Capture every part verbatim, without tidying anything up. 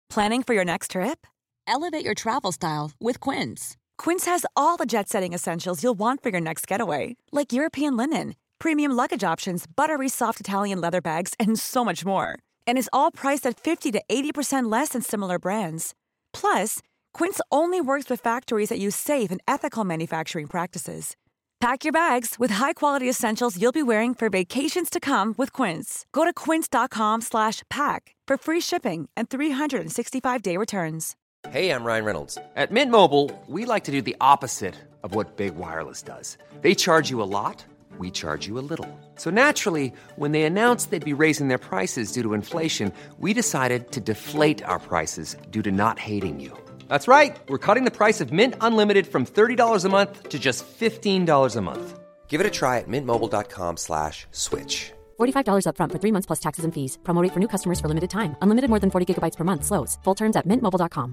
Planning for your next trip? Elevate your travel style with Quince. Quince has all the jet-setting essentials you'll want for your next getaway, like European linen, premium luggage options, buttery soft Italian leather bags, and so much more. And is all priced at fifty to eighty percent less than similar brands. Plus, Quince only works with factories that use safe and ethical manufacturing practices. Pack your bags with high-quality essentials you'll be wearing for vacations to come with Quince. Go to quince.com slash pack for free shipping and three sixty-five day returns. Hey, I'm Ryan Reynolds. At Mint Mobile, we like to do the opposite of what Big Wireless does. They charge you a lot, we charge you a little. So naturally, when they announced they'd be raising their prices due to inflation, we decided to deflate our prices due to not hating you. That's right. We're cutting the price of Mint Unlimited from thirty dollars a month to just fifteen dollars a month. Give it a try at mintmobile.com slash switch. forty-five dollars up front for three months plus taxes and fees. Promo rate for new customers for limited time. Unlimited more than forty gigabytes per month. Slows full terms at mint mobile dot com.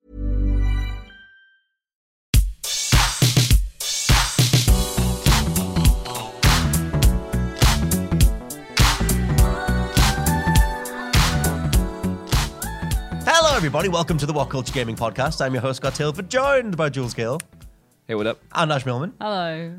Hello, everybody. Welcome to the What Culture Gaming Podcast. I'm your host, Scott Tilford, joined by Jules Gill. Hey, what up? And Ash Millman. Hello.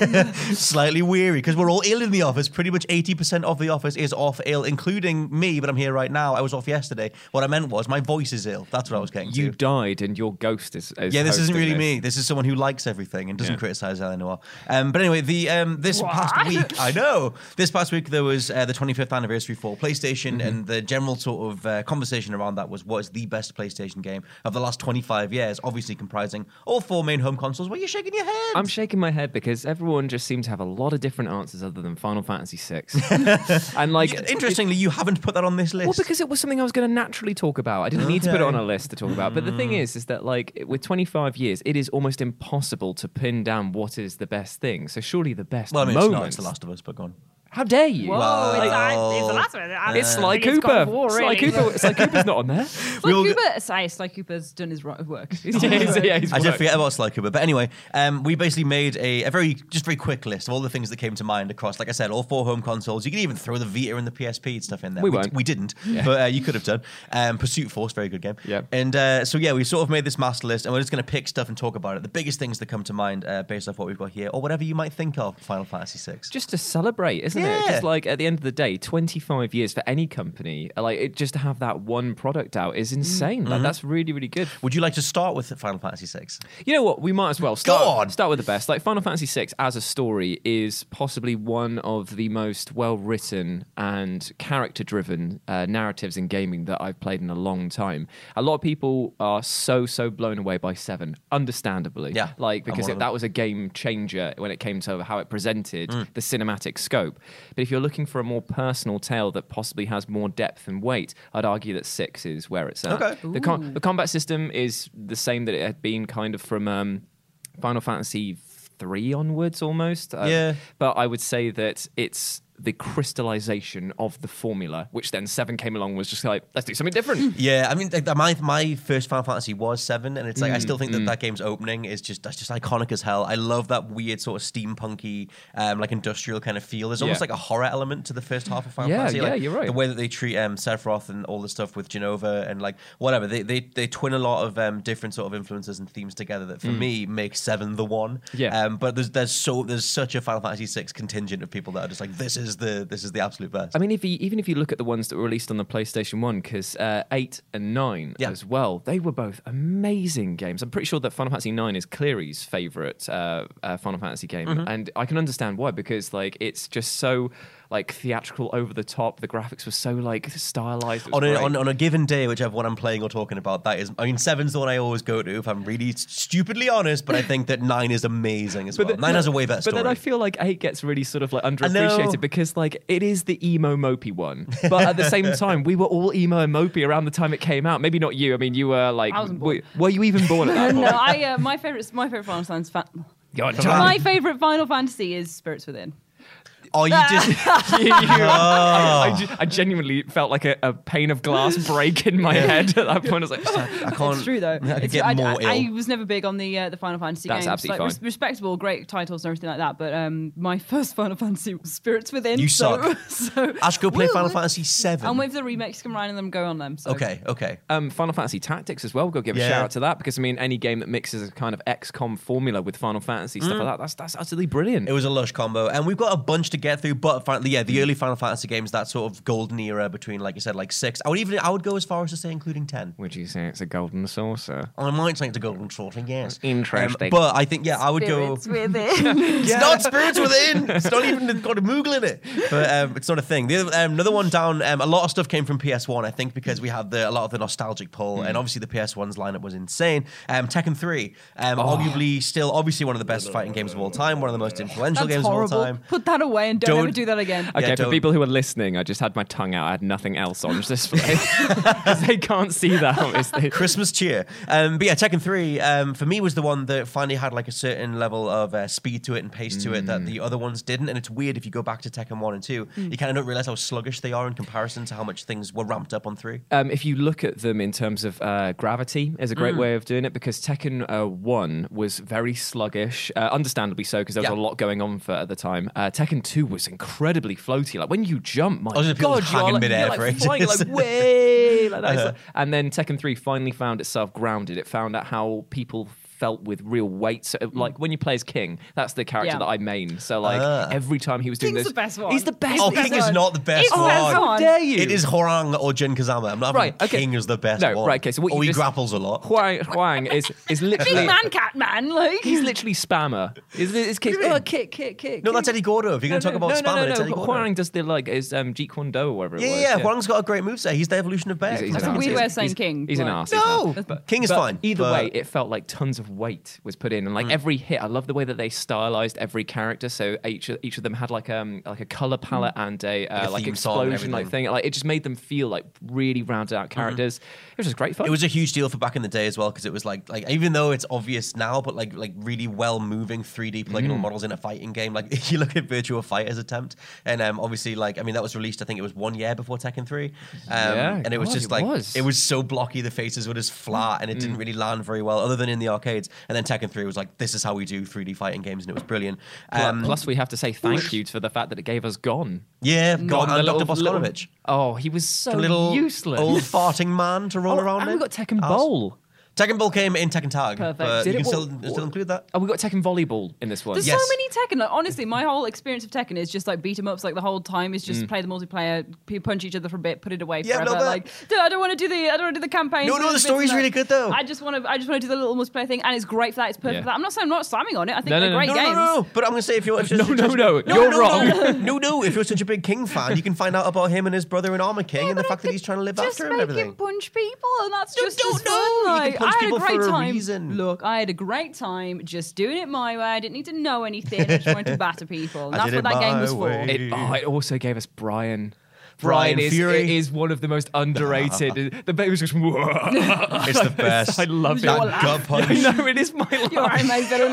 Slightly weary because we're all ill in the office. Pretty much eighty percent of the office is off ill, including me, but I'm here right now. I was off yesterday. What I meant was my voice is ill. That's what I was getting You to. died and your ghost is, is Yeah, this isn't really this. me. This is someone who likes everything and doesn't Yeah. criticize Eleanor. Um, but anyway, the um, this What? past week, I know, this past week there was uh, the twenty-fifth anniversary for PlayStation, Mm-hmm. and the general sort of uh, conversation around that was what is the best PlayStation game of the last twenty-five years, obviously comprising all four main home consoles. Why are you shaking your head? I'm shaking my head because everyone just seems to have a lot of different answers other than Final Fantasy six. And like, Interestingly, you haven't put that on this list. well, because it was something I was going to naturally talk about. I didn't need to put it on a list to talk about. But the thing is, is that like with twenty-five years, it is almost impossible to pin down what is the best thing. So surely the best well, I mean, it's moment. not. It's The Last of Us, but go on. How dare you? Whoa, Well, it's, uh, it's the last one. I It's think Sly it's God Cooper. of War, Sly really. Cooper. Sly Cooper's not on there. Sly We'll- Cooper, sorry, Sly Cooper's done his ro- work. He's done Yeah, his he's- work. yeah, he's I did worked. forget about Sly Cooper. But anyway, um, we basically made a, a very, just very quick list of all the things that came to mind across, like I said, all four home consoles. You could even throw the Vita and the P S P and stuff in there. We d- won't. we didn't, but uh, you could have done. Um, Pursuit Force, very good game. Yeah. And uh, so, yeah, we sort of made this master list, and we're just going to pick stuff and talk about it. The biggest things that come to mind uh, based off what we've got here, or whatever you might think of Final Fantasy six. Just to celebrate, isn't it? Yeah. Because like at the end of the day, twenty-five years for any company, like it, just to have that one product out is insane. Like that's really, really good. Would you like to start with Final Fantasy six? You know what? We might as well start, on. start with the best. Like Final Fantasy six as a story is possibly one of the most well-written and character-driven uh, narratives in gaming that I've played in a long time. A lot of people are so, so blown away by seven, understandably. Yeah, Like, I'm because one it, of them. that was a game changer when it came to how it presented Mm. the cinematic scope. But if you're looking for a more personal tale that possibly has more depth and weight, I'd argue that six is where it's at. Okay. The, com- the combat system is the same that it had been kind of from um, Final Fantasy three onwards almost. Um, Yeah. But I would say that it's the crystallization of the formula, which then seven came along was just like, let's do something different. Yeah, I mean, like, my my first Final Fantasy was seven, and it's like I Mm, still think that that game's opening is just that's just iconic as hell. I love that weird sort of steampunky, um, like industrial kind of feel. There's almost Yeah. like a horror element to the first half of Final Yeah, Fantasy. yeah, Like, you're right. The way that they treat um, Sephiroth and all the stuff with Genova and like whatever they they, they twin a lot of um, different sort of influences and themes together that for me makes seven the one. Mm. Yeah. Um, but there's there's so there's such a Final Fantasy six contingent of people that are just like this is the this is the absolute best. I mean, if you, even if you look at the ones that were released on the PlayStation one, because uh, eight and nine Yeah. as well, they were both amazing games. I'm pretty sure that Final Fantasy nine is Cleary's favourite uh, uh, Final Fantasy game, Mm-hmm. and I can understand why, because like it's just so like theatrical, over the top. The graphics were so like stylized. It was on a, great. on, on a given day, whichever one I'm playing or talking about, that is, I mean, seven's the one I always go to if I'm really stupidly honest, but I think that nine is amazing as well. then- Nine has a way better But story. then I feel like eight gets really sort of like know. underappreciated because like it is the emo mopey one, but at the same time we were all emo and mopey around the time it came out. Maybe not you. I mean, you were like, I wasn't were, born. were you even born at that no, point? I uh, my favorite my favorite Final Fantasy. Fa- Go on, Come on. my favorite Final Fantasy is Spirits Within. Oh, you just. You- you- I, I ju- I genuinely felt like a, a pane of glass break in my head at that point. I was like, oh. I can't. It's true though. I could It's get true. I, more I, ill. I was never big on the uh, the Final Fantasy That's games. absolutely like, fine. res- respectable, great titles and everything like that. But um, my first Final Fantasy was Spirits Within. You so, suck. So Ash, go play Woo! Final Fantasy seven. I'm waiting for the remakes to come around and then go on them. So. Okay, okay. Um, Final Fantasy Tactics as well. We've got to give Yeah. a shout out to that because I mean, any game that mixes a kind of X COM formula with Final Fantasy stuff like that, that's that's utterly brilliant. It was a lush combo, and we've got a bunch to get through. But finally, yeah, the early Final Fantasy games, that sort of golden era between, like you said, like six. I would even I would go as far as to say including ten. Would you say it's a golden saucer? I might say it's a golden saucer, yes. Interesting. Um, but I think, yeah, I would Spirits go. Within. It's not Spirits Within. It's not even got a Moogle in it. But um, it's not a thing. The other, um, another one down. Um, a lot of stuff came from P S one, I think, because we had the, a lot of the nostalgic pull, Mm. and obviously the P S one's lineup was insane. Um, Tekken three, um, Oh. arguably still, obviously one of the best fighting games of all time, one of the most influential That's games horrible. of all time. Put that away and don't, Don't- ever do that again. Okay, Yeah, for don't- people who are listening, I just had my tongue out. I had nothing else on display because they can't see that. Obviously. Christmas cheer. Um, but yeah, Tekken three um, for me was the one that finally had like a certain level of uh, speed to it and pace to it that the other ones didn't. And it's weird if you go back to Tekken one and two, you kind of don't realize how sluggish they are in comparison to how much things were ramped up on three. Um, if you look at them in terms of uh, gravity, is a great Mm. way of doing it because Tekken uh, one was very sluggish, uh, understandably so because there was Yeah. a lot going on for at the time. Uh, Tekken two was incredibly floaty. Like when you jump, my I was just people god, just you're hanging like, midair you're like for ages. flying like way like that. It's like- and then Tekken three finally found itself grounded. It found out how people felt with real weight. So, like when you play as King, that's the character Yeah. that I main. So like Ah. every time he was doing King's this, the best one. he's the best. Oh, the King best is one. not the best It's the one. best How one. dare you? It is Horang or Jin Kazama. I'm not Right, having okay. King is the best No, one. right, okay, so what or you he just- grapples a lot. Huang, Huang is is Big literally man, cat man. Like he's literally spammer. Is is kick, do you mean? oh, kick kick kick? No, kick. that's Eddie Gordo. If you're going to talk about no, spam, no, no, it's no. Eddie But Gordo. Huang does the like is um, Jeet Kune Do or whatever it Yeah, was. yeah, yeah. Huang's got a great moveset. He's the evolution of Beck. He's, he's That's an a arse. weird He's- way of saying he's- King, He's an like- arse. No, But- King is but fine. Either but- way, it felt like tons of weight was put in, and like every hit, I love the way that they stylized every character. So each of, each of them had like um like a color palette and a uh, Like a like theme song and explosion like everything. thing. Like it just made them feel like really rounded out characters. It was just great fun. It was a huge deal for back in the day as well because it was like like even though it's obvious now, but like like really well moving three D polygonal Mm. models in a fighting game. Like you look at Virtua Fighter's attempt, and um, obviously like I mean that was released I think it was one year before Tekken three, um, Yeah, and it was God, just it like was. it was so blocky. The faces were just flat, and it Mm. didn't really land very well other than in the arcades. And then Tekken three was like this is how we do three D fighting games, and it was brilliant. Pl- Um, Plus, we have to say thank you for the fact that it gave us Gone. yeah, Gone, God, the and little- Doctor little- Boskonovich, Oh, he was so a little useless. old farting man to roll Oh, around and in. we got Tekken Arse. Bowl. Tekken Ball came in Tekken Tag, Perfect. but Did you it? can still, What- still include that. Oh, we got Tekken Volleyball in this one. There's Yes. so many Tekken. Like, honestly, my whole experience of Tekken is just like beat 'em ups. Like the whole time is Mm. just play the multiplayer, p- punch each other for a bit, put it away Yeah, forever. no, but- like, "Dude, I don't want to do the, I don't want to do the campaign. No, no, the story's really good, though. I just want to, I just want to do the little multiplayer thing, and it's great for that. It's perfect Yeah. for that. I'm not saying I'm not slamming on it. I think No, no, they're no. great No, games. no, no, no. But I'm going to say if you're... If No, you're no, such- no, you're no, wrong. No, no, no. If you're such a big King fan, you can find out about him and his brother in Armor King Yeah, and the but fact I that he's trying to live just after him and make everything. him punch people, and that's No, just don't as know. fun. You can Like, punch I had people a great for a time. reason. Look, I had a great time just doing it my way. I didn't need to know anything. I just wanted to batter people. And I that's did what it that game my was for. way. It, oh, it also gave us Brian. Brian is, Fury. is one of the most underrated. The baby was just. It's the best. I love Your it. laugh. Gut punch. I know it is my Your life. anime villain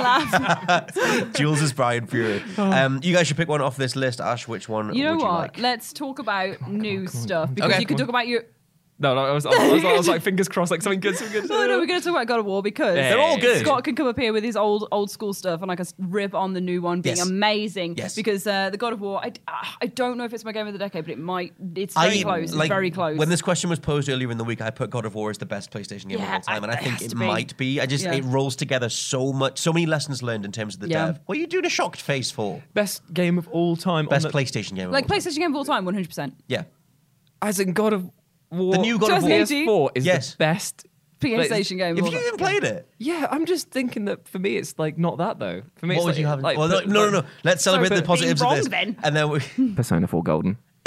laugh. Jules is Brian Fury. Um, you guys should pick one off this list. Ash, which one You know would what? you like? Let's talk about new stuff because Okay. you could talk about your. No, no, I was, I was, I was, I was like fingers crossed, like something good, something good. Oh no, we're going to talk about God of War because Yeah. They're all good. Scott can come up here with his old old school stuff and I can rip on the new one being Yes. amazing. Yes. Because uh, the God of War, I, I don't know if it's my game of the decade, but it might. It's very I- close. It's like, very close. When this question was posed earlier in the week, I put God of War as the best PlayStation game Yeah, of all time, and I it think has it to be. might be. I just Yeah. it rolls together so much, so many lessons learned in terms of the Yeah. dev. What are you doing a shocked face for? Best game of all time. Best on the, PlayStation game. of like all time. PlayStation game of all time, one hundred percent. Yeah. as in God of War. The new God of War. P S four is Yes. the best. PlayStation game. of Have all you time. even played it? Yeah, I'm just thinking that for me, it's like not that though. For me, What it's would like, you have? Like, well, no, but- no, no, no. Let's celebrate but the positives being of this, wrong, then. and then we, Persona four Golden. it's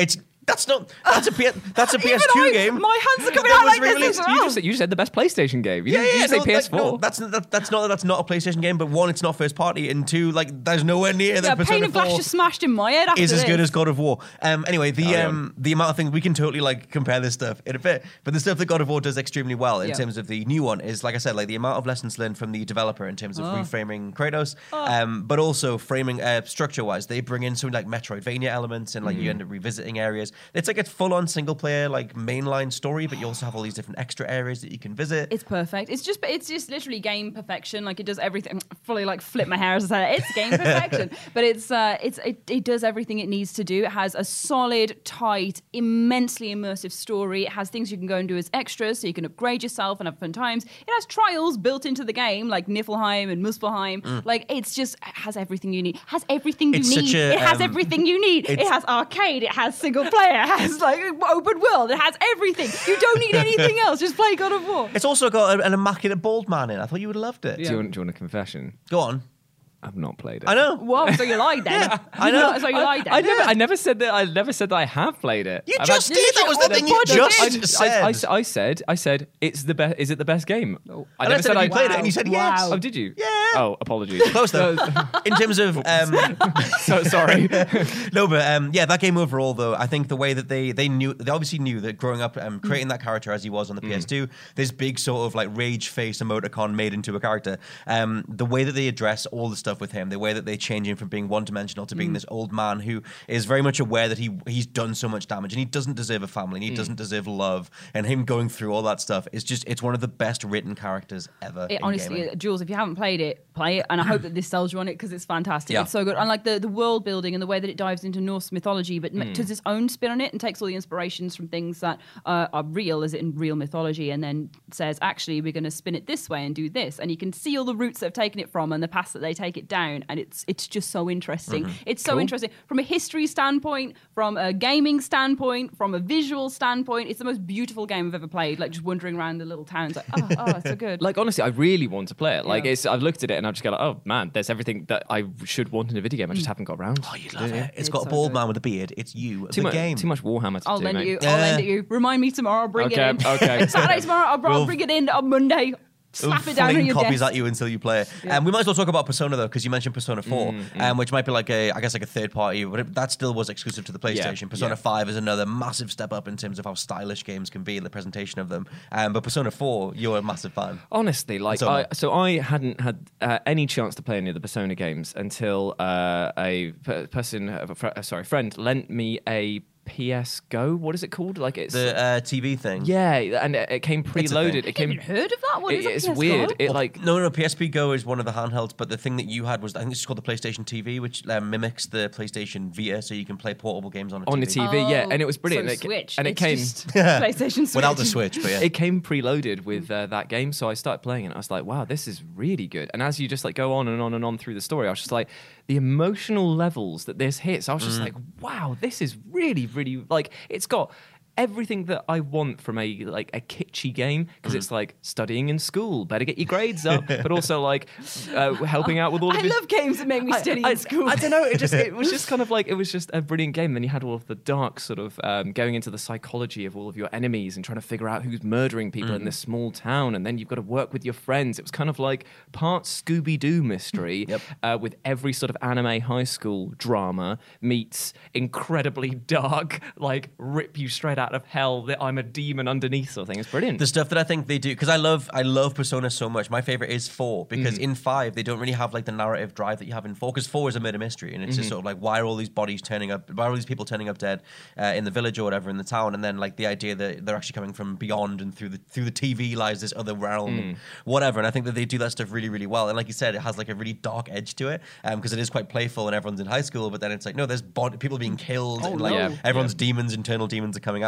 That's not. That's a P- that's a P S two Even I- game. my hands are coming That out was like this released- as You well. just, you said the best PlayStation game. You Yeah, didn't, yeah, you didn't no, say P S that- four. no, that's that, that's not that's not a PlayStation game. But one, it's not first party, and two, like there's nowhere near the Yeah, Persona Pane of Glass four just smashed in my head after is as good this. as God of War. Um, anyway, the Carry um, the amount of things we can totally like compare this stuff in a bit, but the stuff that God of War does extremely well in Yeah. terms of the new one is, like I said, like the amount of lessons learned from the developer in terms of Oh. reframing Kratos, um, but also framing uh, structure wise. They bring in some like Metroidvania elements, and like Mm. you end up revisiting areas. It's like a full on single player like mainline story, but you also have all these different extra areas that you can visit. It's perfect. It's just, it's just literally game perfection. Like it does everything. Fully like flip my hair as I say it. It's game perfection, but it's uh, it's it, it does everything it needs to do. It has a solid, tight, immensely immersive story. It has things you can go and do as extras, so you can upgrade yourself and have fun times. It has trials built into the game, like Niflheim and Muspelheim. Like it's just it has everything you need. It has everything you It's need. such a, it has um, everything you need. It it's- has arcade. It has single player. It has like open world. It has everything. You don't need anything else. Just play God of War. It's also got an immaculate bald man in. I thought you would have loved it. Do, you want, do you want a confession? Go on. I've not played it. I know. Whoa, so you lied then. I know. So you I, lied then. I never, I never said that. I never said that I have played it. You I've just had- did. That was the on thing the you podcast. just I, said. I, I, I said, I said, it's the best. Is it the best game? I And I never said said if I you played it, Wow. and you said Wow. yes. Oh, did you? Yeah. Oh, apologies. Close though. In terms of um, so sorry. no, but um, yeah, that game overall though, I think the way that they they knew, they obviously knew that growing up, um, creating that character as he was on the P S two, this big sort of like rage face emoticon made into a character. Um, the way that they address all the stuff with him, the way that they change him from being one dimensional to being this old man who is very much aware that he he's done so much damage and he doesn't deserve a family and he doesn't deserve love, and him going through all that stuff is just it's one of the best written characters ever. It, in honestly, gaming. uh, Jules, if you haven't played it, play it, and I hope that this sells you on it because it's fantastic. Yeah. It's so good, and like the, the world building and the way that it dives into Norse mythology, but mm. does its own spin on it and takes all the inspirations from things that uh, are real, as in real mythology, and then says, actually, we're going to spin it this way and do this, and you can see all the roots that have taken it from and the paths that they take it down, and it's it's just so interesting. Mm-hmm. It's so Cool. interesting from a history standpoint, from a gaming standpoint, from a visual standpoint. It's the most beautiful game I've ever played. Like just wandering around the little towns, like oh, oh, it's so good. Like honestly, I really want to play it. Like Yeah. it's, I've looked at it and I've just got like, oh man, there's everything that I should want in a video game. I just haven't got around. Oh, you'd love Yeah. it. It's It's got a so bald good. man with a beard. It's you, Too the much, game. too much Warhammer to I'll do, lend mate. it you. Yeah. I'll lend it you. Remind me tomorrow. I'll bring Okay, it in. okay. Saturday tomorrow. I'll, I'll We'll bring it in on Monday. Slap it down on fling your copies desk. at you until you play it. Um, we might as well talk about Persona though, because you mentioned Persona four, Mm, um, which might be like a, I guess like a third party, but it, that still was exclusive to the PlayStation. Yeah, Persona yeah. five is another massive step up in terms of how stylish games can be in the presentation of them. Um, but Persona four, you're a massive fan. Honestly, like So I, am I. so I hadn't had uh, any chance to play any of the Persona games until uh, a per- person, uh, fr- uh, sorry, friend, lent me a P S Go. What is it called? Like it's The uh, T V thing. yeah, and it, it came It's a thing. preloaded. It I came. haven't heard of that one. it- Is that it's P S weird. Go? It like No, no, no. P S P Go is one of the handhelds, but the thing that you had was, I think it's called the PlayStation T V, which um, mimics the PlayStation Vita, so you can play portable games on a on T V. the T V, yeah, Oh, and it was brilliant. So and it, Switch. and it It's came. just PlayStation Switch. Without the Switch, but yeah. It came preloaded with uh, that game, so I started playing it. And I was like, "Wow, this is really good." And as you just like go on and on and on through the story, I was just like, the emotional levels that this hits. I was just like, "Wow, this is really, really like it's got." Everything that I want from a like a kitschy game, because it's like studying in school, better get your grades up, but also like uh, helping out with all I of your love games that make me study I, in school. I, I don't know. It just it was just kind of like it was just a brilliant game. Then you had all of the dark sort of um, going into the psychology of all of your enemies and trying to figure out who's murdering people in this small town, and then you've got to work with your friends. It was kind of like part Scooby Doo mystery Yep. uh, with every sort of anime high school drama meets incredibly dark, like rip you straight out of hell that I'm a demon underneath sort of thing. It's brilliant. The stuff that I think they do, because I love I love Persona so much. My favorite is four, because Mm. in five they don't really have like the narrative drive that you have in four, because four is a murder mystery, and it's Mm-hmm. just sort of like, why are all these bodies turning up, why are all these people turning up dead uh, in the village or whatever in the town, and then like the idea that they're actually coming from beyond, and through the through the T V lies this other realm, Mm. and whatever. And I think that they do that stuff really really well. And like you said, it has like a really dark edge to it, because it is quite playful and everyone's in high school, but then it's like, no, there's bod- people being killed, Oh, and like no. everyone's demons, internal demons are coming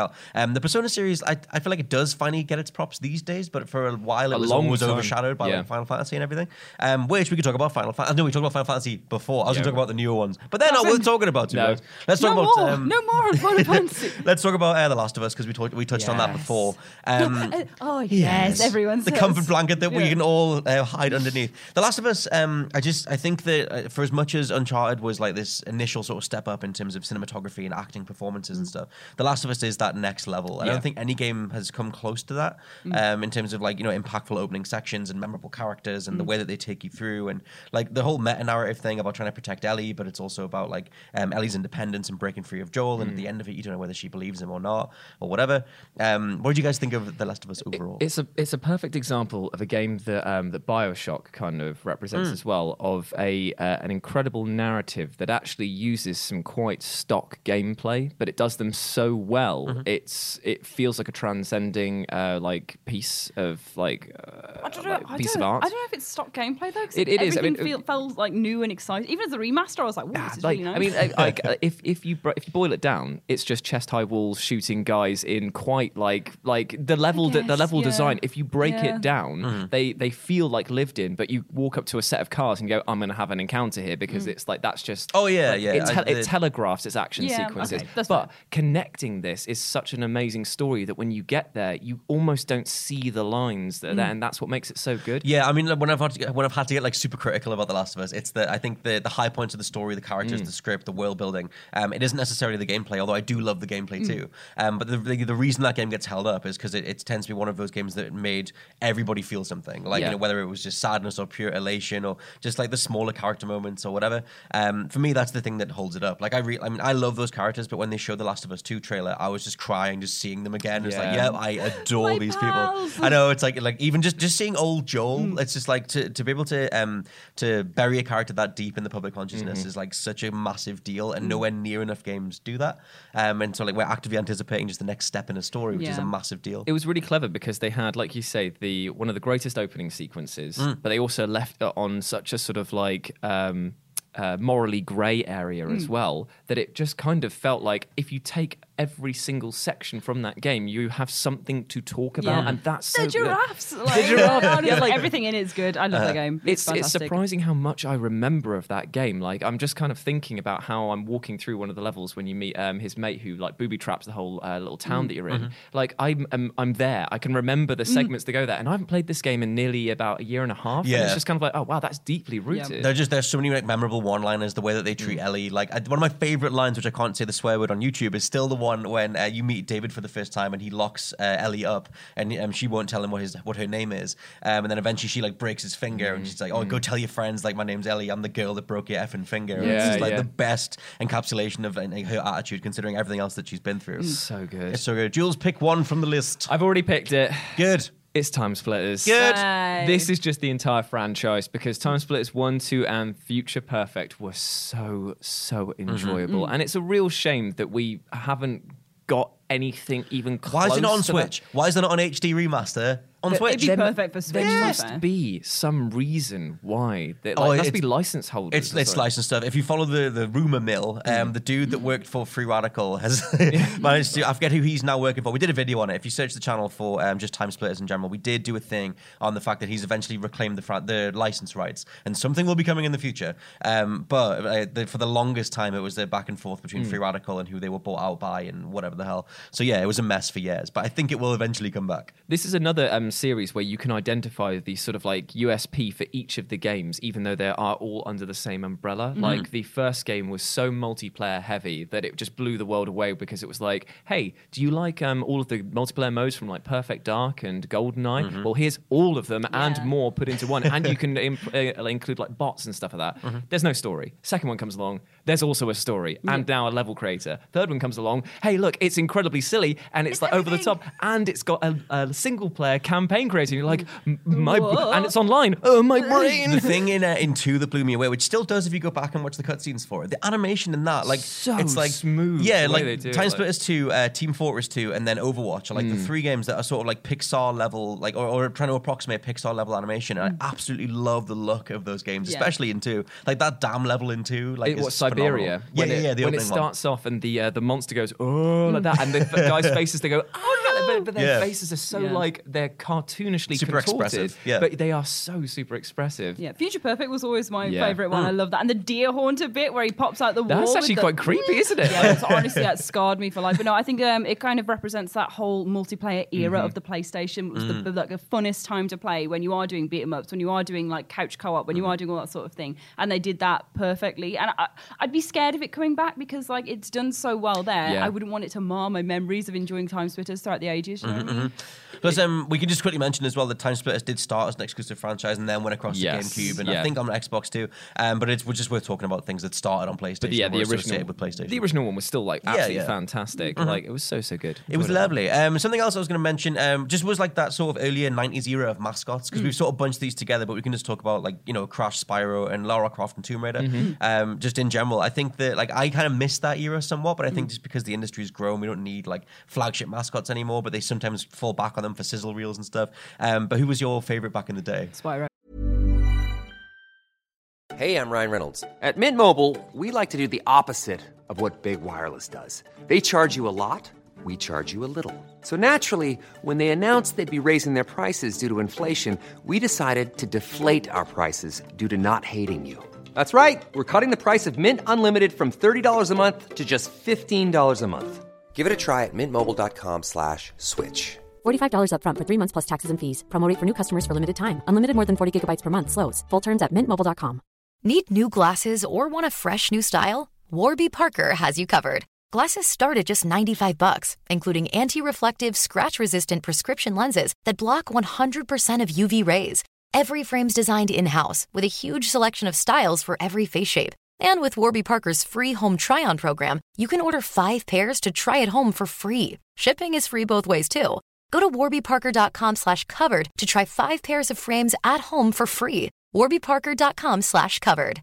out. Um, the Persona series, I, I feel like it does finally get its props these days, but for a while it A was long always time. overshadowed by Yeah. like Final Fantasy and everything. Um, which we could talk about Final Fantasy. No, we talked about Final Fantasy before. I was Yeah. going to talk about the newer ones, but they're not worth talking about. To be No. honest. Let's talk no about more, um, no more on Final Fantasy. let's talk about uh, The Last of Us because we talked we touched on that Yes. before. Um, Uh, oh yes, everyone the says. comfort blanket that we Yeah. can all uh, hide underneath. The Last of Us, um, I just I think that uh, for as much as Uncharted was like this initial sort of step up in terms of cinematography and acting performances and stuff, The Last of Us is that next level. I Yeah. don't think any game has come close to that um, in terms of like you know impactful opening sections and memorable characters and the way that they take you through and like the whole meta narrative thing about trying to protect Ellie, but it's also about like um, Ellie's independence and breaking free of Joel. And at the end of it, you don't know whether she believes him or not or whatever. Um, what did you guys think of The Last of Us overall? It's a it's a perfect example of a game that um, that Bioshock kind of represents as well, of a uh, an incredible narrative that actually uses some quite stock gameplay, but it does them so well. It's it feels like a transcending uh, like piece of like, uh, I don't know. like I piece don't, of art. I don't know if it's stock gameplay though. 'Cause It- it is. I everything mean, feel, felt like new and exciting. Even as the remaster, I was like, "Wow, this is like, really nice." I mean, like, like uh, if if you bro- if you boil it down, it's just chest high walls shooting guys in quite like like the level that the guess, level yeah. design. If you break Yeah. it down, they they feel like lived in. But you walk up to a set of cars and go, "I'm going to have an encounter here," because it's like that's just Oh, yeah, like, yeah, It, I- te- the- it telegraphs its action Yeah, sequences. okay, that's but fair. connecting this is such an amazing story that when you get there, you almost don't see the lines that are there, and that's what makes it so good. Yeah, I mean, when I've had to get, when I've had to get like super critical about The Last of Us, it's that I think the the high points of the story, the characters, the script, the world building. Um, it isn't necessarily the gameplay, although I do love the gameplay too. Um, but the, the the reason that game gets held up is because it, it tends to be one of those games that made everybody feel something, like Yeah. you know whether it was just sadness or pure elation or just like the smaller character moments or whatever. Um, for me, that's the thing that holds it up. Like I re- I mean, I love those characters, but when they showed the Last of Us two trailer, I was just crying just seeing them again. It's like, Yeah. yeah, I adore My these pals. people. I know it's like like even just just seeing old Joel, it's just like to, to be able to um to bury a character that deep in the public consciousness is like such a massive deal, and nowhere near enough games do that. Um, and so like we're actively anticipating just the next step in a story, which is Yeah. a massive deal. It was really clever because they had, like you say, the one of the greatest opening sequences, but they also left it on such a sort of like um, uh, morally grey area as well that it just kind of felt like if you take every single section from that game, you have something to talk about, Yeah. and that's so the good. giraffes. Like, giraffe. honestly, Yeah, like- everything in it is good. I love the game. It's, it's fantastic. surprising how much I remember of that game. Like I'm just kind of thinking about how I'm walking through one of the levels when you meet um, his mate who like booby traps the whole uh, little town that you're in. Like I'm, I'm I'm there. I can remember the segments that go there, and I haven't played this game in nearly about a year and a half. Yeah. and it's just kind of like, oh wow, that's deeply rooted. There's just there's so many like memorable one-liners. The way that they treat Ellie, like I, one of my favorite lines, which I can't say the swear word on YouTube, is still the one when uh, you meet David for the first time and he locks uh, Ellie up, and um, she won't tell him what his what her name is, um, and then eventually she like breaks his finger, and she's like, "Oh, go tell your friends like my name's Ellie. I'm the girl that broke your effing finger." And it's Yeah, just like yeah. the best encapsulation of uh, her attitude, considering everything else that she's been through. so good. It's so good. Jules, pick one from the list. I've already picked it. Good. It's Time Splitters. Good. Yay. This is just the entire franchise because Time Splitters one, two, and Future Perfect were so, so enjoyable. And it's a real shame that we haven't got anything even close Why is it not on to that. Switch? Why is it not on H D remaster on Switch? It'd be There- perfect for Switch. There to be must fair. be some reason why. That, Oh, like, must it's- be license holders. It's or it's something. licensed stuff. If you follow the, the rumor mill, um, the dude that worked for Free Radical has managed to. I forget who he's now working for. We did a video on it. If you search the channel for um, just Time Splitters in general, we did do a thing on the fact that he's eventually reclaimed the fr- the license rights, and something will be coming in the future. Um, but uh, the, for the longest time, it was the back and forth between Free Radical and who they were bought out by and whatever the hell. So yeah, it was a mess for years. But I think it will eventually come back. This is another um, series where you can identify the sort of like U S P for each of the games, even though they are all under the same umbrella. Like the first game was so multiplayer heavy that it just blew the world away because it was like, hey, do you like um, all of the multiplayer modes from like Perfect Dark and GoldenEye? Well, here's all of them Yeah. and more put into one. And you can imp- uh, include like bots and stuff like that. There's no story. Second one comes along, there's also a story and now a level creator. Third one comes along, hey, look, it's incredibly silly and it's, like over the top and it's got a, a single player campaign campaign creator. You're like, my br- and it's online. Oh, my brain. The thing in uh, in two that blew me away, which still does if you go back and watch the cutscenes for it, the animation in that, like So it's like smooth Yeah, the way like they do it, Time like- Splitters two, uh, Team Fortress two, and then Overwatch are like the three games that are sort of like Pixar level, like or, or trying to approximate Pixar level animation. And I absolutely love the look of those games, Yeah. especially in two. Like that dam level in two, like It is was Siberia. phenomenal. When Yeah, yeah, it, yeah. The when it opening one. starts off and the uh, the monster goes oh like that, and the f- guys' faces they go oh no, but, but their Yeah. faces are so Yeah. like they're cartoonishly Super contorted, expressive, yeah. but they are so super expressive. Yeah, Future Perfect was always my Yeah. favourite one. I love that. And the Deer Haunter bit where he pops out the wall. That's with actually the- quite creepy, isn't it? Yeah, it's, honestly, that scarred me for life. But no, I think um, it kind of represents that whole multiplayer era Mm-hmm. of the PlayStation. It was Mm. the, the, like, the funnest time to play when you are doing beat 'em ups, when you are doing like couch co-op, when you Mm-hmm. are doing all that sort of thing. And they did that perfectly. And I, I'd be scared of it coming back because like it's done so well there. Yeah. I wouldn't want it to mar my memories of enjoying Time Splitters throughout the ages. You know what I mean? Plus, um, we can just quickly mention as well that Time Splitters did start as an exclusive franchise and then went across Yes, to GameCube and yeah. I think on Xbox too. Um, but it's just worth talking about things that started on PlayStation. But yeah, and were the associated original with PlayStation. the original one was still like Yeah, absolutely yeah. fantastic. Like it was so so good. It was Enjoyed lovely. Um, something else I was going to mention um, just was like that sort of earlier nineties era of mascots because we've sort of bunched these together, but we can just talk about like you know Crash, Spyro, and Lara Croft and Tomb Raider. Mm-hmm. Um, just in general, I think that like I kind of miss that era somewhat, but I think just because the industry's grown, we don't need like flagship mascots anymore. But they sometimes fall back on them for sizzle reels and stuff. Um, but who was your favorite back in the day? Spyro. Hey, I'm Ryan Reynolds. At Mint Mobile, we like to do the opposite of what Big Wireless does. They charge you a lot, we charge you a little. So naturally, when they announced they'd be raising their prices due to inflation, we decided to deflate our prices due to not hating you. That's right. We're cutting the price of Mint Unlimited from thirty dollars a month to just fifteen dollars a month. Give it a try at mintmobile.com slash switch. forty-five dollars upfront for three months plus taxes and fees. Promo rate for new customers for limited time. Unlimited more than forty gigabytes per month. Slows full terms at mint mobile dot com. Need new glasses or want a fresh new style? Warby Parker has you covered. Glasses start at just ninety-five bucks, including anti-reflective, scratch-resistant prescription lenses that block one hundred percent of U V rays. Every frame's designed in-house with a huge selection of styles for every face shape. And with Warby Parker's free home try-on program, you can order five pairs to try at home for free. Shipping is free both ways, too. Go to warbyparker.com slash covered to try five pairs of frames at home for free. warbyparker.com slash covered.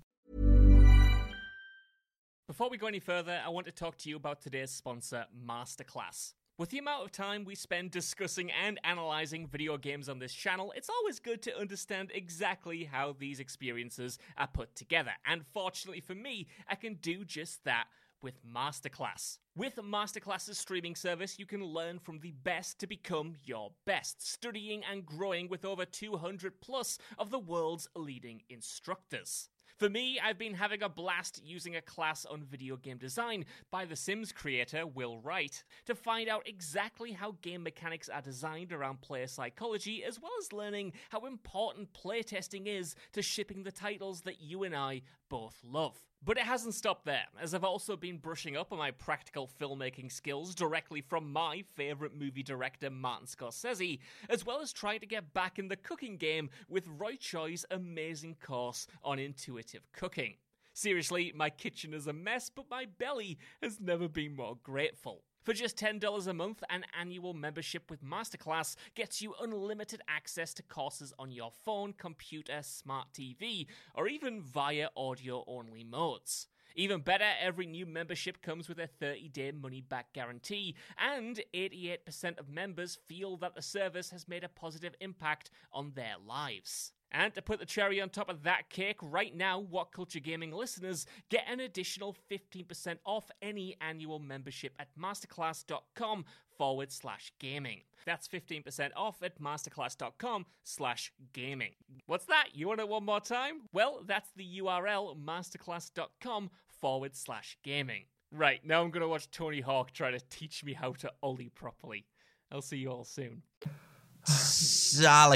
Before we go any further, I want to talk to you about today's sponsor, Masterclass. With the amount of time we spend discussing and analysing video games on this channel, it's always good to understand exactly how these experiences are put together. And fortunately for me, I can do just that with Masterclass. With Masterclass's streaming service, you can learn from the best to become your best, studying and growing with over two hundred plus of the world's leading instructors. For me, I've been having a blast using a class on video game design by The Sims creator Will Wright to find out exactly how game mechanics are designed around player psychology, as well as learning how important playtesting is to shipping the titles that you and I both love. But it hasn't stopped there, as I've also been brushing up on my practical filmmaking skills directly from my favourite movie director Martin Scorsese, as well as trying to get back in the cooking game with Roy Choi's amazing course on intuitive cooking. Seriously, my kitchen is a mess, but my belly has never been more grateful. For just ten dollars a month, an annual membership with Masterclass gets you unlimited access to courses on your phone, computer, smart T V, or even via audio-only modes. Even better, every new membership comes with a thirty-day money-back guarantee, and eighty-eight percent of members feel that the service has made a positive impact on their lives. And to put the cherry on top of that cake, right now, What Culture Gaming listeners get an additional fifteen percent off any annual membership at masterclass.com forward slash gaming. That's fifteen percent off at masterclass.com slash gaming. What's that? You want it one more time? Well, that's the U R L, masterclass.com forward slash gaming. Right, now I'm going to watch Tony Hawk try to teach me how to ollie properly. I'll see you all soon. I like Crash.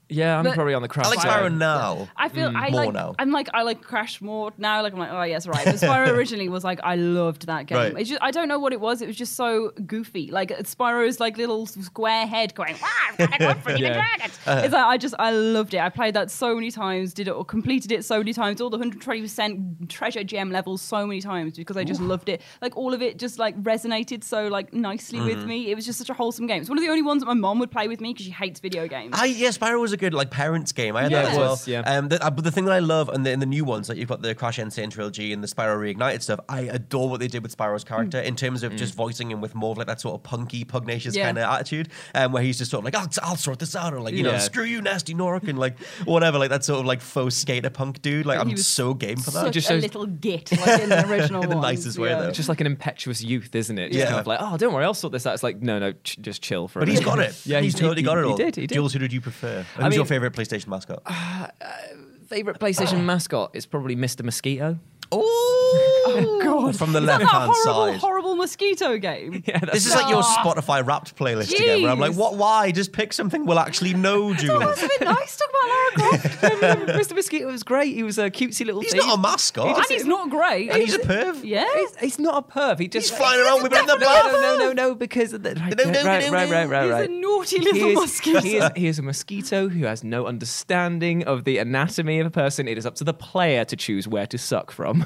Yeah, I'm But- probably on the Crash I like side. Spyro now. I feel I more like. now. I'm like I like Crash more now. Like I'm like, oh yes, right. But Spyro originally was like I loved that game. Right. It's just I don't know what it was. It was just so goofy. Like Spyro's like little square head going, wow, I've got a gun for you, the dragons. It's like I just I loved it. I played that so many times. Did it or completed it so many times. All the one hundred twenty percent treasure gem levels so many times because I just loved it. Like all of it just like resonated so like nicely with me. It was just such a wholesome game. It's one of the only ones that my mom would play with me because she hates video games. I, yeah, Spyro was a good like parents game. I had Yeah. that as It well. was, yeah. Um, the, uh, but the thing that I love, and the, in the new ones, like you've got the Crash Insane trilogy and the Spyro Reignited stuff. I adore what they did with Spyro's character in terms of just voicing him with more of like that sort of punky, pugnacious Yeah. kind of attitude, um, where he's just sort of like, I'll, I'll sort this out, or like you know, Yeah. screw you, nasty Norik, and like whatever, like that sort of like faux skater punk dude. Like He I'm was so game for that. Such just a shows- little git like in the original In the ones, nicest way, yeah. though. It's just like an impetuous youth, isn't it? Just Yeah. kind of like, oh, don't worry, I'll sort this out. It's like, no, no, ch- just chill for a But he's minute. got it. Yeah, he's he- totally he- got it he all. did, he did. Jules, who did you prefer? Who's mean- your favorite PlayStation mascot? Favorite PlayStation mascot is probably Mister Mosquito. Oh God! From the Is that left that hand horrible, side. horrible mosquito game? Yeah, that's This is like your Aw. Spotify Wrapped playlist again, where I'm like, Jeez. what? Why? Just pick something we'll actually know, Jules. That's a bit nice. Talk about Lara Croft. Mister Mosquito was great. He was a cutesy little He's thing. not a mascot. And he's not great. And he's a perv. Yeah. He's, he's not a perv. He just He's flying around with him in the no, bath. no, no, no, no, because of the, right, No, no, right, no, right, no. right, right, He's right. a naughty little He is, mosquito. he, is, he is a mosquito who has no understanding of the anatomy of a person. It is up to the player to choose where to suck from.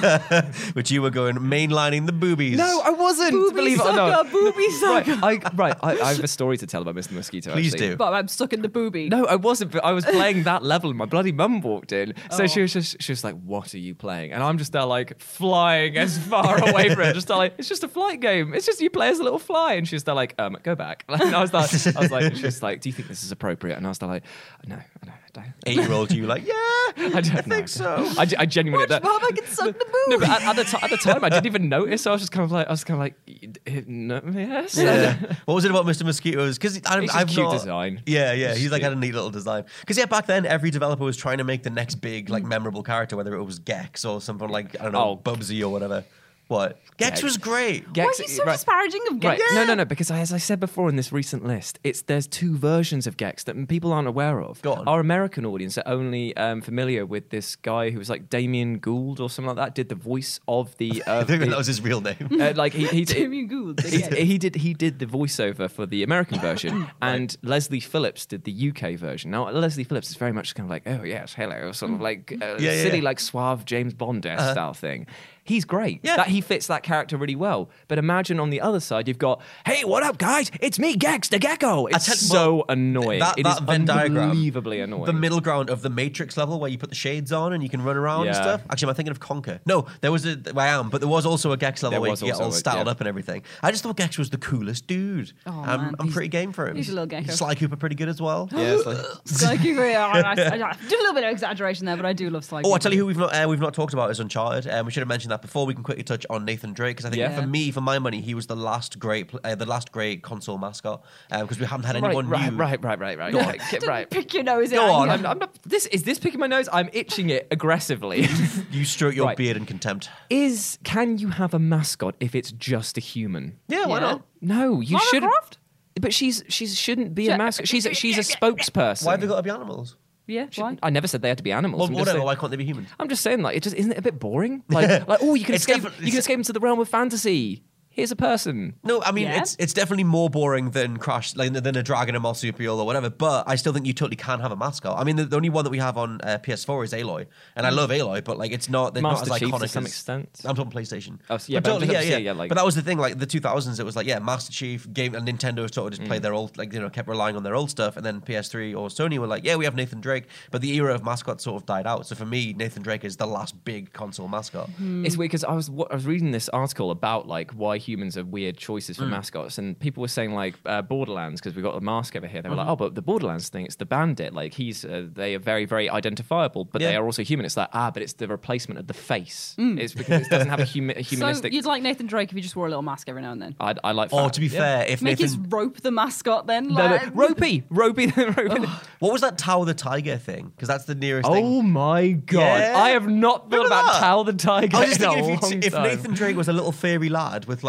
Which you were going mainlining the boobies. No, I wasn't. Booby believe it or not. sucker, booby sucker. Right, I, right. I, I have a story to tell about Mister Mosquito. Please actually. do. But I'm stuck in the booby. No, I wasn't. But I was playing that level, and my bloody mum walked in. So she was just, she was like, "What are you playing?" And I'm just there, like flying as far away from it. Just there, like, it's just a flight game. It's just you play as a little fly. And she's there, like, um, go back. And I was like, I was like, she's like, "Do you think this is appropriate?" And I was there, like, "No, no, I don't." Eight-year-old you like, yeah, I, don't, I think so. I, I genuinely. Watch Mum, I can suck the booby. No, but at, at, the t- at the time, I didn't even notice. So I was just kind of like, I was kind of like, no, yes. Yeah. What was it about Mister Mosquitoes? Because It's just I've cute not, design. Yeah, yeah. It's He's like cute. had a neat little design. Because yeah, back then every developer was trying to make the next big, like, memorable character, whether it was Gex or something like I don't know, Oh. Bubsy or whatever. What? Gex Gex. was great. Why Gex, are you so right. disparaging of Right. Gex? No, no, no. Because as I said before in this recent list, it's there's two versions of Gex that people aren't aware of. Go on. Our American audience are only um, familiar with this guy who was like Damien Gould or something like that. Did the voice of the. Uh, I think the- that was his real name. uh, like he, he did. Damien Gould, He, yeah. he did. He did the voiceover for the American version, and Leslie Phillips did the U K version. Now Leslie Phillips is very much kind of like, oh yes, hello, sort of like uh, Yeah, yeah, silly, yeah. like suave James Bond-esque style thing. He's great. Yeah. That he fits that character really well. But imagine on the other side, you've got, hey, what up, guys? It's me, Gex the Gecko. It's tell you so what, annoying. That, It that is Venn diagram, unbelievably annoying. The middle ground of the Matrix level where you put the shades on and you can run around and Yeah. stuff. Actually, am I thinking of Conquer? No, there was a. well, I am, but there was also a Gex level There where you was could get also all a- styled yeah. up and everything. I just thought Gex was the coolest dude. Oh, I'm, man. I'm He's- pretty game for him. he's a little gecko. Sly Cooper pretty good as well. yeah, it's like, Sly Cooper, yeah, I, I, I, I do a little bit of exaggeration there, but I do love Sly Oh, I Cooper. tell you who we've not uh, we've not talked about is Uncharted. Um, we should have mentioned that before. We can quickly touch on Nathan Drake because I think Yeah. for me, for my money, he was the last great pl- uh, the last great console mascot because we haven't had right, anyone right, new. right, right, right, right, Go on. right, right, right. Pick your nose Go out. on, I'm, I'm not, this is this picking my nose. I'm itching it aggressively. You stroke your Right. beard in contempt. Is can you have a mascot if it's just a human? Yeah, why Yeah. not? No, you Lara shouldn't. Croft? But she's she shouldn't be She- a mascot. She's a, she's a spokesperson. Why have they got to be animals? Yeah, why? I never said they had to be animals. Well, I'm, just whatever. saying, Why can't they be humans? I'm just saying, like, it just isn't it a bit boring? Like, like oh, you can It's escape. definitely- You can escape into the realm of fantasy. Here's a person. No, I mean Yeah. it's it's definitely more boring than Crash, like than a dragon, a marsupial, or whatever. But I still think you totally can have a mascot. I mean, the, the only one that we have on uh, P S four is Aloy, and I love Aloy, but like it's not they're Master not as Chief iconic to some as- extent. I'm talking PlayStation. Oh, so yeah, but but totally, yeah, obviously, yeah. yeah, like- but that was the thing. Like the two thousands, it was like yeah, Master Chief game, and Nintendo sort of just Mm. played their old, like you know, kept relying on their old stuff, and then P S three or Sony were like, yeah, we have Nathan Drake, but the era of mascots sort of died out. So for me, Nathan Drake is the last big console mascot. It's weird because I was wa- I was reading this article about like why humans are weird choices for Mm. mascots, and people were saying like uh, Borderlands because we got a mask over here. They were Mm-hmm. like, oh, but the Borderlands thing, it's the bandit. Like he's uh, they are very very identifiable, but they Yeah. are also human. It's like ah, but it's the replacement of the face. It's because it doesn't have a, humi- a So humanistic. you'd like Nathan Drake if he just wore a little mask every now and then? I, I like. Oh, fat- to be yeah. fair, if Make Nathan, his Rope the mascot then? No, no, Like, Ropey, Ropey, Ropey. what was that Tao the Tiger thing? Because that's the nearest Oh thing. my god! Yeah. I have not thought Remember about that? Tal the Tiger I was just in a thinking if, long you, if time. Nathan Drake was a little fairy lad with like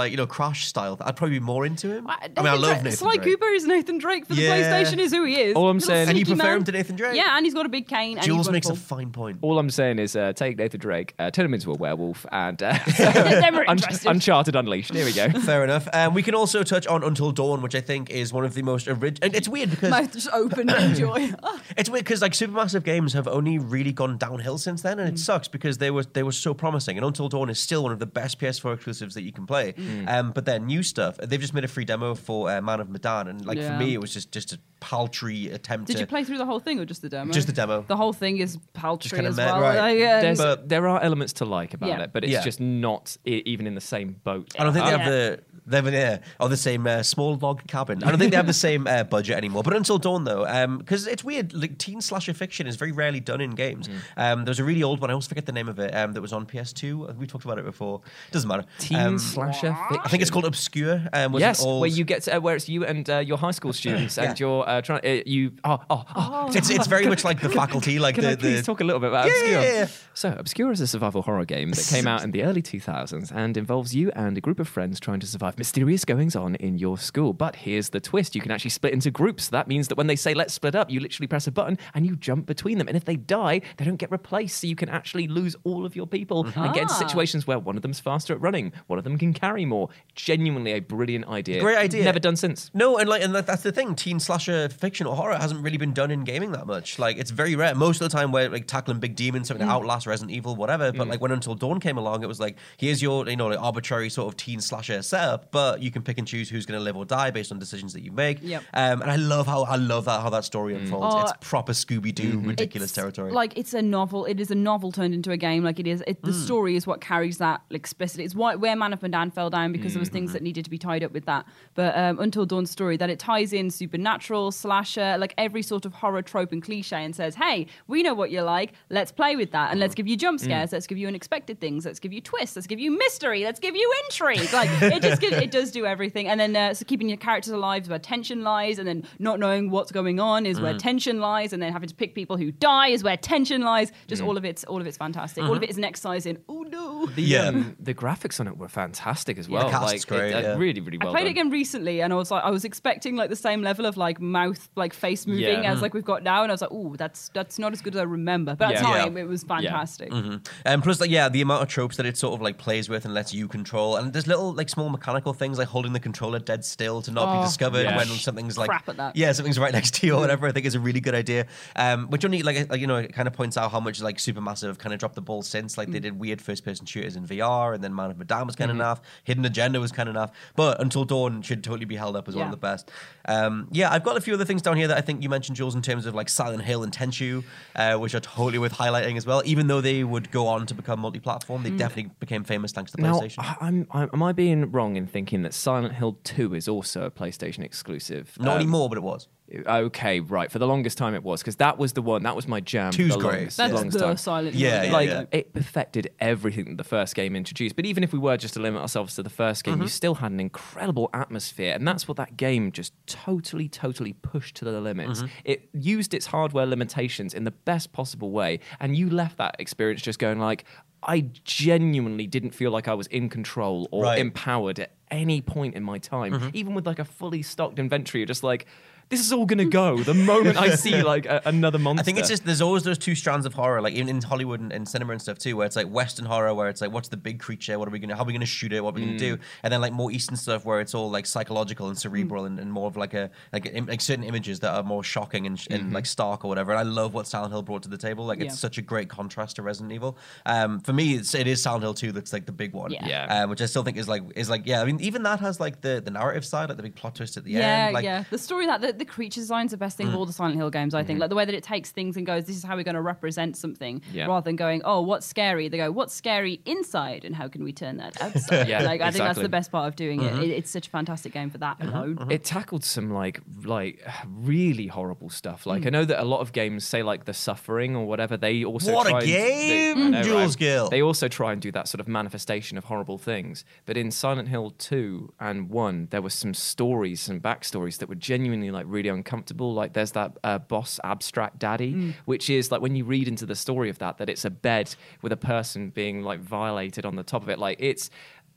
like, you know, Crash style, I'd probably be more into him. I, I mean, I love Drake, Nathan Sly Drake. Cooper is Nathan Drake for the Yeah. PlayStation is who he is. All I'm Little saying- And you sneaky prefer man. him to Nathan Drake? Yeah, and he's got a big cane. And Jules he's makes a wonderful. fine point. All I'm saying is uh, take Nathan Drake, uh, turn him into a werewolf, and uh, Never Un- interested. Uncharted Unleashed. Here we go. Fair enough. Um, we can also touch on Until Dawn, which I think is one of the most original. It's weird because Mouth just open and enjoy. it's weird because like supermassive games have only really gone downhill since then, and it sucks because they were they were so promising. And Until Dawn is still one of the best P S four exclusives that you can play. Um, but then new stuff. They've just made a free demo for uh, Man of Medan, and like Yeah. for me, it was just just a paltry attempt. Did to, you play through the whole thing or just the demo? Just the demo. The whole thing is paltry kinda as meh, well. right. Like, um, There's, But- there are elements to like about Yeah. it, but it's Yeah. just not I- even in the same boat. I don't think they Yeah. have the they've yeah, or the same uh, small log cabin. I don't think they have the same uh, budget anymore. But Until Dawn though, because it's weird, like teen slasher fiction is very rarely done in games. Um, there's a really old one. I always forget the name of it. Um, that was on P S two. We talked about it before. Doesn't matter. Teen Um, slasher fiction. I think it's called Obscure. Um, was Yes, an old, where you get to, uh, where it's you and uh, your high school students, and Yeah. you're uh, trying. Uh, you oh oh oh. It's it's very much like the faculty, like Can the I please the. talk a little bit about Yeah, Obscure? yeah, yeah. So, Obscure is a survival horror game that came out in the early two thousands and involves you and a group of friends trying to survive mysterious goings on in your school. But here's the twist: you can actually split into groups. That means that when they say "let's split up," you literally press a button and you jump between them. And if they die, they don't get replaced. So you can actually lose all of your people and get into Ah. situations where one of them's faster at running, one of them can carry more. Genuinely a brilliant idea. Great idea. Never done since. No, and like, and that, that's the thing. Teen slasher fiction or horror hasn't really been done in gaming that much. Like, it's very rare. Most of the time, we're like tackling big demons, something that outlasts Resident Evil, whatever. But like when Until Dawn came along, it was like, here's your, you know, like arbitrary sort of teen slasher setup, but you can pick and choose who's going to live or die based on decisions that you make. Yep. Um, and I love how I love that how that story unfolds. Oh, it's proper Scooby Doo, ridiculous It's territory. Like it's a novel. It is a novel turned into a game. Like it is. It, the story is what carries that explicit. It's why where Man of Medan fell down because there was things that needed to be tied up with that. But um, Until Dawn's story that it ties in supernatural, slasher, like every sort of horror trope and cliche, and says, "Hey, we know what you like. Let's play with that, and let's give you jump scares. Let's give you unexpected things. Let's give you twists. Let's give you mystery. Let's give you intrigue." Like it just gives, it does do everything. And then uh, so keeping your characters alive is where tension lies, and then not knowing what's going on is where tension lies, and then having to pick people who die is where tension lies. Just all of it's all of it's fantastic. All of it is an exercise in oh no. The, Yeah. um, the graphics on it were fantastic as well. the cast's like, great, it- uh, yeah. really, really well I played done. it again recently, and I was like, I was expecting like the same level of like mouth, like face moving Yeah. as like we've got now, and I was like, oh, that's that's not as good as I remember. But at the Yeah. time, it was fantastic. And plus, like, yeah, the amount of tropes that it sort of like plays with and lets you control, and there's little like small mechanical things like holding the controller dead still to not Oh, be discovered yeah. when something's like Crap at that. yeah, something's right next to you or whatever. I think is a really good idea. Um, which only like, like you know, it kind of points out how much like Supermassive kind of dropped the ball since. Like they did weird first-person shooters in V R, and then Man of Medan was kind of naff. Hidden Agenda was kind of naff, but Until Dawn should totally be held up as one of Yeah. the best. Um, yeah, I've got a few other things down here that I think you mentioned, Jules, in terms of like Silent Hill and Tenchu, uh, which are totally worth highlighting as well. Even though they would go on to become multi-platform, they definitely became famous thanks to the Now, PlayStation. I- I'm, I'm, am I being wrong in thinking that Silent Hill two is also a PlayStation exclusive? Not Um, anymore, but it was. Okay, right. For the longest time, it was because that was the one. That was my jam. Two's for the great. longest, That's longest the time. Silent Yeah, Hill game. yeah, like yeah. it perfected everything that the first game introduced. But even if we were just to limit ourselves to the first game, Mm-hmm. you still had an incredible atmosphere, and that's what that game just totally, totally pushed to the limits. Mm-hmm. It used its hardware limitations in the best possible way, and you left that experience just going like, I genuinely didn't feel like I was in control or Right. empowered at any point in my time, even with like a fully stocked inventory. You're just like, this is all gonna go the moment I see like a, another monster. I think it's just there's always those two strands of horror, like even in Hollywood and, and cinema and stuff too, where it's like Western horror, where it's like, what's the big creature? What are we gonna? How are we gonna shoot it? What are we gonna Mm. do? And then like more Eastern stuff, where it's all like psychological and cerebral, and, and more of like a like im- like certain images that are more shocking and, sh- Mm-hmm. and like stark or whatever. And I love what Silent Hill brought to the table. Like it's Yeah. such a great contrast to Resident Evil. Um, for me, it's, it is Silent Hill two that's like the big one. Yeah. Yeah. Um, which I still think is like is like yeah. I mean, even that has like the the narrative side, like the big plot twist at the Yeah, end. Like, yeah. The story that the, the creature design's the best thing of all the Silent Hill games, I think. Like the way that it takes things and goes, this is how we're going to represent something, Yeah. rather than going, oh, what's scary? They go, what's scary inside, and how can we turn that outside? Yeah, like I think that's exactly. the best part of doing it. it. It's such a fantastic game for that alone. It tackled some like like really horrible stuff. Like I know that a lot of games say like The Suffering or whatever. They also What a try and- game, they- I know, Jules right? Gill. They also try and do that sort of manifestation of horrible things. But in Silent Hill two and one, there were some stories, some backstories that were genuinely like really uncomfortable. Like there's that uh, boss Abstract Daddy, which is like when you read into the story of that, that it's a bed with a person being like violated on the top of it. Like it's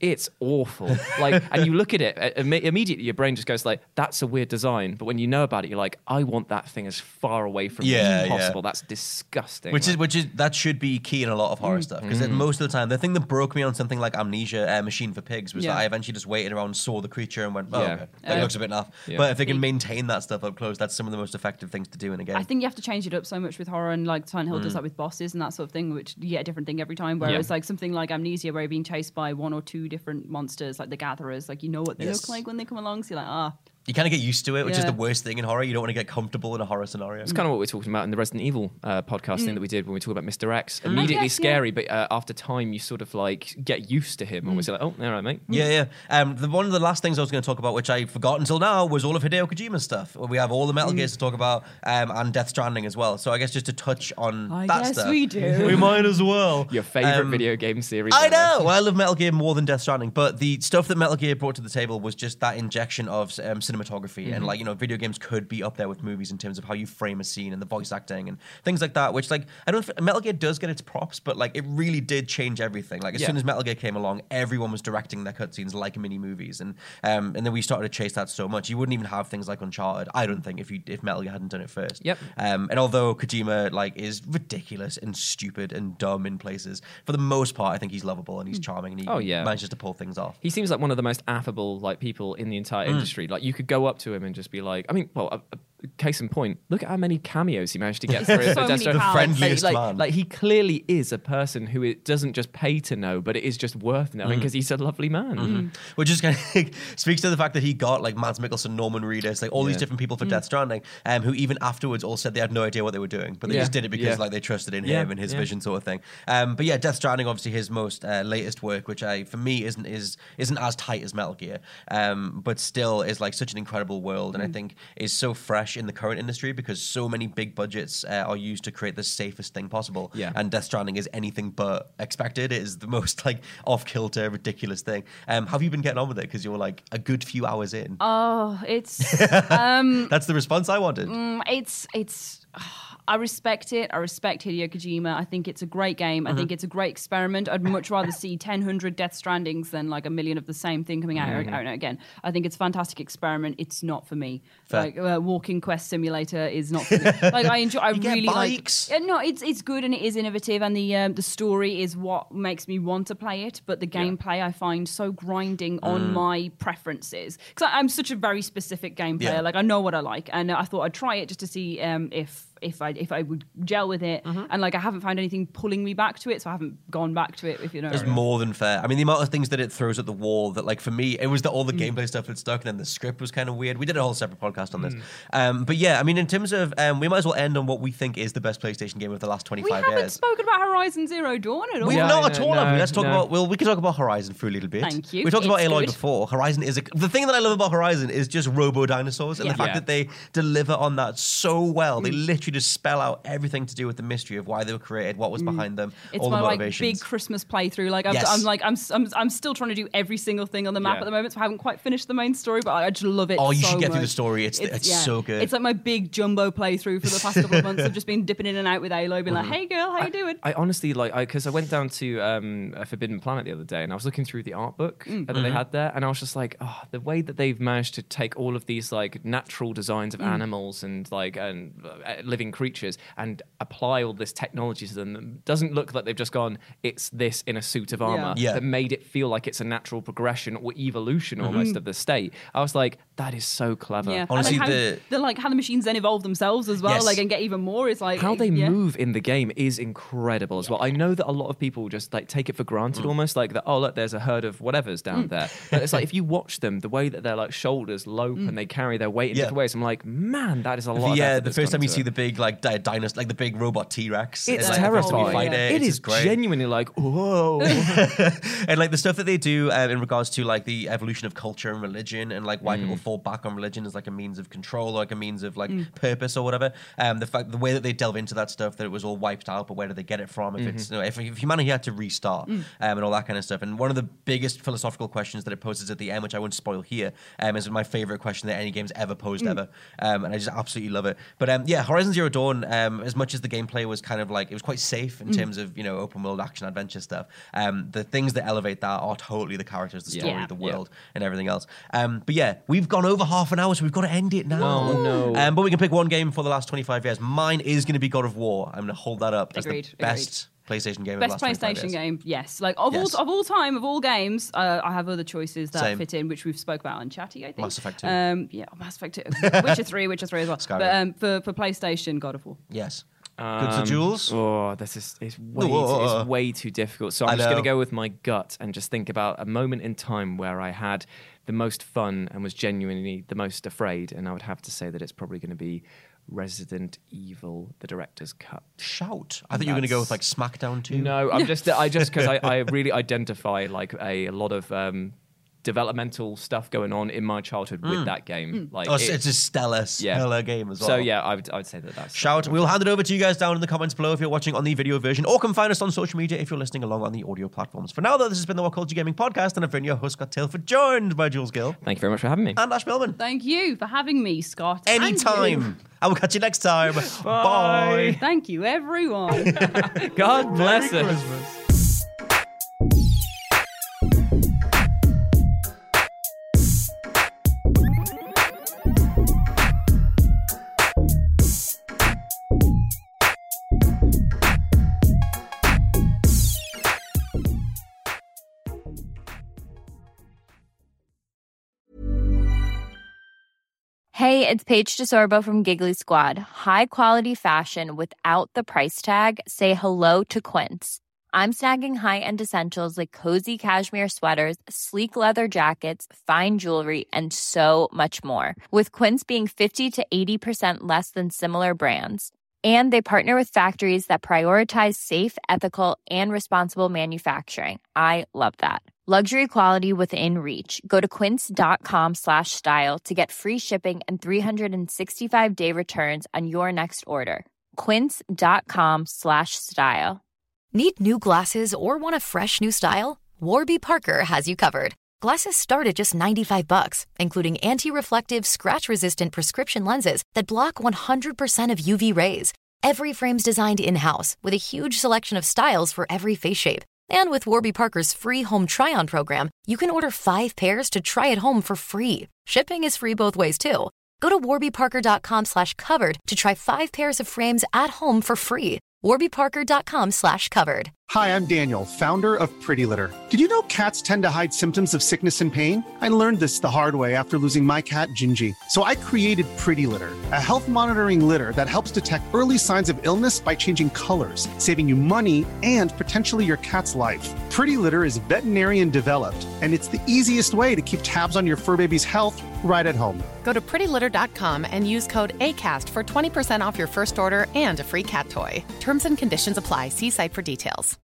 it's awful. Like, and you look at it, uh, imme- immediately your brain just goes like, that's a weird design. But when you know about it, you're like, I want that thing as far away from me Yeah, as yeah. possible. That's disgusting. Which Like- is which is that should be key in a lot of horror stuff because most of the time the thing that broke me on something like Amnesia, uh, Machine for Pigs, was Yeah. that I eventually just waited around, saw the creature, and went, "Oh, Yeah. okay, that Uh, looks a bit naff." yeah. But if they can maintain that stuff up close, that's some of the most effective things to do in a game. I think you have to change it up so much with horror, and like Silent Hill does that with bosses and that sort of thing, which you get a different thing every time. Whereas Yeah. like something like Amnesia, where you're being chased by one or two different monsters, like the Gatherers, like you know what they Yes. look like when they come along, so you're like, ah, you kind of get used to it, which is Yeah. the worst thing in horror. You don't want to get comfortable in a horror scenario. It's kind of what we're talking about in the Resident Evil uh, podcast thing that we did when we talked about Mister X. Immediately yes, scary, but uh, after time, you sort of like get used to him. Almost like, oh, all right, mate. Yeah, yeah. Um, the one of the last things I was going to talk about, which I forgot until now, was all of Hideo Kojima's stuff. We have all the Metal Gears to talk about, um, and Death Stranding as well. So I guess just to touch on I that guess stuff, we do. we might as well. Your favorite Um, video game series? I ever. know. Well, I love Metal Gear more than Death Stranding, but the stuff that Metal Gear brought to the table was just that injection of um, cinematography and like you know, video games could be up there with movies in terms of how you frame a scene and the voice acting and things like that. Which like I don't. Metal Gear does get its props, but like it really did change everything. Like as Yeah. soon as Metal Gear came along, everyone was directing their cutscenes like mini movies, and um, and then we started to chase that so much. You wouldn't even have things like Uncharted. I don't think if you if Metal Gear hadn't done it first. Yep. Um, and although Kojima like is ridiculous and stupid and dumb in places, for the most part, I think he's lovable and he's charming and he Oh, yeah. manages to pull things off. He seems like one of the most affable like people in the entire Mm. industry. Like you could go up to him and just be like, I mean, well, a, a case in point, look at how many cameos he managed to get through. So for many Death Stranding. pals. The friendliest like, man. like he clearly is a person who it doesn't just pay to know, but it is just worth knowing because he's a lovely man. Which just kind of speaks to the fact that he got like Mads Mikkelsen, Norman Reedus, like all these Yeah. different people for Death Stranding, um, who even afterwards all said they had no idea what they were doing, but they Yeah. just did it because Yeah. like they trusted in Yeah. him and his Yeah. vision, sort of thing. Um, but yeah, Death Stranding, obviously his most uh, latest work, which I for me isn't is isn't as tight as Metal Gear, um, but still is like such an incredible world, and I think is so fresh in the current industry because so many big budgets uh, are used to create the safest thing possible. Yeah. And Death Stranding is anything but expected. It is the most like off kilter, ridiculous thing. Um, have you been getting on with it? Because you're like a good few hours in. oh, it's um, That's the response I wanted. Mm, it's it's. I respect it. I respect Hideo Kojima. I think it's a great game. I think it's a great experiment. I'd much rather see ten hundred Death Strandings than like a million of the same thing coming out, out and out again. I think it's a fantastic experiment. It's not for me. Fair. Like uh, Walking Quest Simulator is not for me. Like I enjoy. I You get really bikes. like. Uh, no, it's it's good and it is innovative, and the um, the story is what makes me want to play it. But the gameplay I find so grinding on my preferences because I'm such a very specific game player. Yeah. Like I know what I like, and I thought I'd try it just to see um, if. if I if I would gel with it, and like I haven't found anything pulling me back to it, so I haven't gone back to it. If you know, It's more than fair. I mean, the amount of things that it throws at the wall that, like, for me, it was that all the gameplay stuff that stuck, and then the script was kind of weird. We did a whole separate podcast on this. Um, but yeah, I mean, in terms of, um, we might as well end on what we think is the best PlayStation game of the last we twenty-five haven't years. spoken about Horizon Zero Dawn at all. We've Yeah, not I at know, all. have we? no, Let's talk no. about. Well, we can talk about Horizon for a little bit. Thank you. We talked about It's Aloy good. before. Horizon is a, the thing that I love about Horizon is just robo dinosaurs and Yeah. the fact Yeah. that they deliver on that so well. They Mm. literally just spell out everything to do with the mystery of why they were created, what was behind them, Mm. It's all my the like motivations. big Christmas playthrough. Like I've, Yes. I'm like I'm, I'm I'm still trying to do every single thing on the map Yeah. at the moment, so I haven't quite finished the main story, but I, I just love it. Oh, you so should get through the much. story. It's it's, so good. It's like my big jumbo playthrough for the past couple of months. I've just been dipping in and out with Aloy, being like, "Hey girl, how you doing?" I honestly like because I, I went down to um, a Forbidden Planet the other day and I was looking through the art book Mm. that they had there and I was just like, oh, the way that they've managed to take all of these like natural designs of Mm. animals and like and uh, living creatures and apply all this technology to them it doesn't look like they've just gone, it's this in a suit of armor Yeah. that made it feel like it's a natural progression or evolution almost of the state. I was like, that is so clever. Yeah, Honestly, and like the- how, the like how the machines then evolve themselves as well, Yes. like and get even more. It's like How they yeah. move in the game is incredible as well. I know that a lot of people just like take it for Mm. granted almost like that, oh look, there's a herd of whatever's down there. But it's like if you watch them, the way that their like shoulders lope and they carry their weight in Yeah. different ways, I'm like, man, that is a lot The, of uh, effort the that's first gone time you into see it. the big like di- dinosaur, like the big robot T-Rex, It's and, like, the first time you terrifying. fight it, It it's is just great. genuinely like, whoa. And like the stuff that they do um, in regards to like the evolution of culture and religion, and like why people fall back on religion as like a means of control, or like a means of like purpose or whatever. Um, the fact, the way that they delve into that stuff, that it was all wiped out, but where did they get it from? If it's you know, if, if humanity had to restart, um, and all that kind of stuff. And one of the biggest philosophical questions that it poses at the end, which I won't spoil here, um, is my favorite question that any game's ever posed ever, um, and I just absolutely love it. But um, yeah, Horizon Zero Zero Dawn, um, as much as the gameplay was kind of like, it was quite safe in mm. terms of, you know, open world action adventure stuff, um, the things that elevate that are totally the characters, the story, yeah. the world, yeah. and everything else. Um, but yeah, we've gone over half an hour, so we've got to end it now. Oh, no. Um, but we can pick one game for the last twenty-five years. Mine is going to be God of War. I'm going to hold that up as Agreed, the best agreed. PlayStation game Best of the last PlayStation years. game, yes. Like of yes. all of all time, of all games, uh, I have other choices that Same. fit in, which we've spoke about on Chatty, I think. Mass Effect two. Um, yeah, Mass Effect two. Witcher three, Witcher three as well. Skyrim. But um, for, for PlayStation, God of War. Yes. Um, Good for Jules? Oh, this is it's way, Whoa. too, it's way too difficult. So I'm I just going to know. go with my gut and just think about a moment in time where I had the most fun and was genuinely the most afraid. And I would have to say that it's probably going to be Resident Evil, the director's cut. Shout. I thought you were going to go with like SmackDown two. No, I'm just, I just, because I, I really identify like a, a lot of um, developmental stuff going on in my childhood with that game. Like Oh, it's, it's a stellar, stellar yeah. game as well. So yeah, I would, I would say that that's... Shout. We'll hand it over to you guys down in the comments below if you're watching on the video version, or come find us on social media if you're listening along on the audio platforms. For now, though, this has been the What Culture Gaming Podcast, and I've been your host, Scott Tilford, joined by Jules Gill. Thank you very much for having me. And Ash Millman. Thank you for having me, Scott. And Anytime. you. I will catch you next time. Bye. Bye. Thank you, everyone. God bless Merry it. Christmas. Hey, it's Paige DeSorbo from Giggly Squad. High quality fashion without the price tag. Say hello to Quince. I'm snagging high-end essentials like cozy cashmere sweaters, sleek leather jackets, fine jewelry, and so much more. With Quince being fifty to eighty percent less than similar brands. And they partner with factories that prioritize safe, ethical, and responsible manufacturing. I love that. Luxury quality within reach. Go to quince.com slash style to get free shipping and three sixty-five day returns on your next order. Quince.com slash style. Need new glasses or want a fresh new style? Warby Parker has you covered. Glasses start at just ninety-five bucks, including anti-reflective, scratch-resistant prescription lenses that block one hundred percent of U V rays. Every frame's designed in-house with a huge selection of styles for every face shape. And with Warby Parker's free home try-on program, you can order five pairs to try at home for free. Shipping is free both ways, too. Go to warbyparker.com slash covered to try five pairs of frames at home for free. warbyparker.com slash covered. Hi, I'm Daniel, founder of Pretty Litter. Did you know cats tend to hide symptoms of sickness and pain? I learned this the hard way after losing my cat, Gingy. So I created Pretty Litter, a health monitoring litter that helps detect early signs of illness by changing colors, saving you money and potentially your cat's life. Pretty Litter is veterinarian developed, and it's the easiest way to keep tabs on your fur baby's health right at home. Go to pretty litter dot com and use code ACAST for twenty percent off your first order and a free cat toy. Terms and conditions apply. See site for details.